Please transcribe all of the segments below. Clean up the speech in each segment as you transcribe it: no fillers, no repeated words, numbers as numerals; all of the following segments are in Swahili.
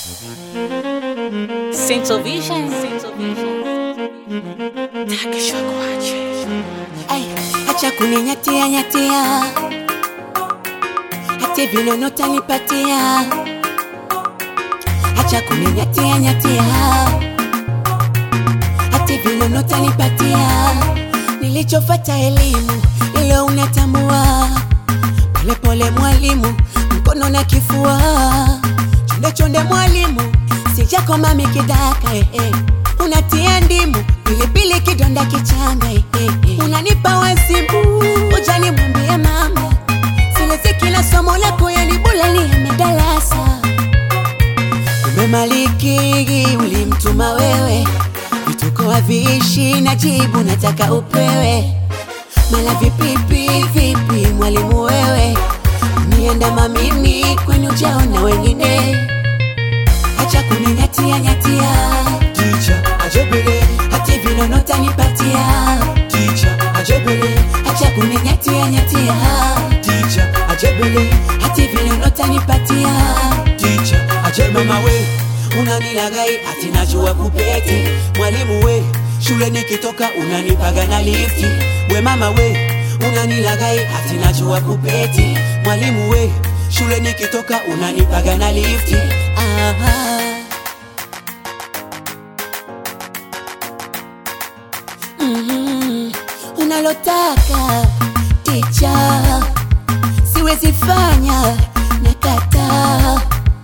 Central Vision. Takishwa kwache. Ay, acha kuninyatia nyatia, hata vinono tanipatia. Acha kuninyatia nyatia, hata vinono tanipatia. Nilichofuata elimu ilo unatambua, pole pole mwalimu, mkono na kifua. Chonde chonde mwalimu, sijako mami kidaka unatia ndimu, pilipili kidonda kichanga unanipa wasibu, ujani mwambie mama silezi kila somo lako yanibula liamedalasa. Umemaliki ulimtuma wewe, vituko haviishi na jibu nataka upewe. Mala vipi mwalimu wewe, niandama mimi kwenye ujaona wengine. Acha kuninyatia nyatia, Teacher, ajebele. hati vinono tanipatia. Teacher, ajebele. Acha kuninyatia nyatia, Teacher, ajebele. hati vinono tanipatia. Teacher, ajebele. Mama we, unanilagai ati najua kupeti. Mwalimu we, shule nikitoka unanipaga na lifti. We mama we, unanilagai ati najua kupeti. Mwalimu we, shule nikitoka unanipaga na lifti. Unalotaka teacher, siwezi fanya nakata.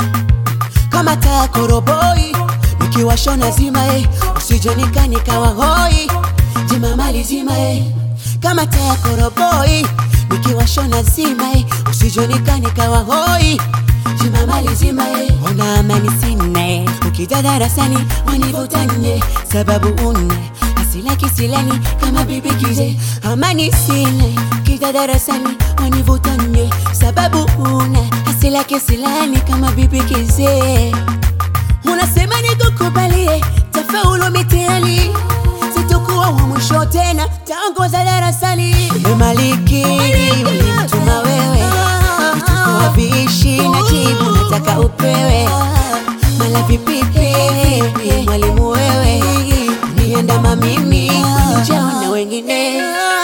Kama taa koroboi, nikiwashona zima usije nikawa hoi. Jima mali zima kama taa koroboi, nikiwashona zima usije nikawa hoi. Jima mali zima ona amani sina, ukija darasani wanivutanye sababu une asila kisilani kama bibi kize. Amani sina, ukija darasani wanivutanye sababu una asila kisilani kama bibi kize. Unasema nikukubalie tafaulu mitihani, sitokuwa wa mwisho tena, taongoza darasani. Umemaliki ulimtuma wewe, vituko haviishi na jibu nataka upewe. Mala vipi mwalimu wewe, niandama mimi kujaona wengine.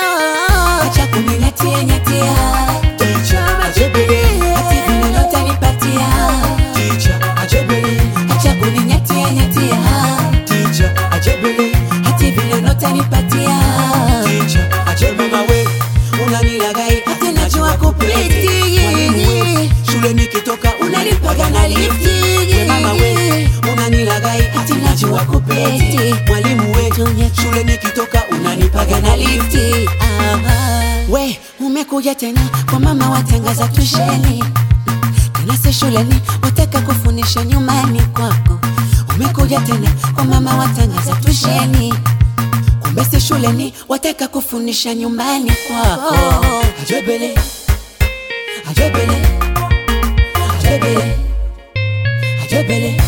Acha kuninyatia nyatia, Teacher, ajebele. hati vinono tanipatia. Teacher, ajebele. Acha kuninyatia nyatia, Teacher, ajebele. hati vinono tanipatia. Teacher, ajebele. Mama we, unanilagai hati najua kupeti. Mwalimu we, shule nikitoka Unanipaga na lifti. We mama we, unanilagai hati najua kupeti. mwalimu we, shule nikitoka Unanipaga na lifti. We, umekuja tena kwa mama watangaza tusheni, tena si shuleni, wataka kufundisha nyumbani kwako. Umekuja tena kwa mama watangaza tusheni, kumbe si shuleni, wataka kufundisha nyumbani kwako. ajebele. Ajebele, ajebele, ajebele.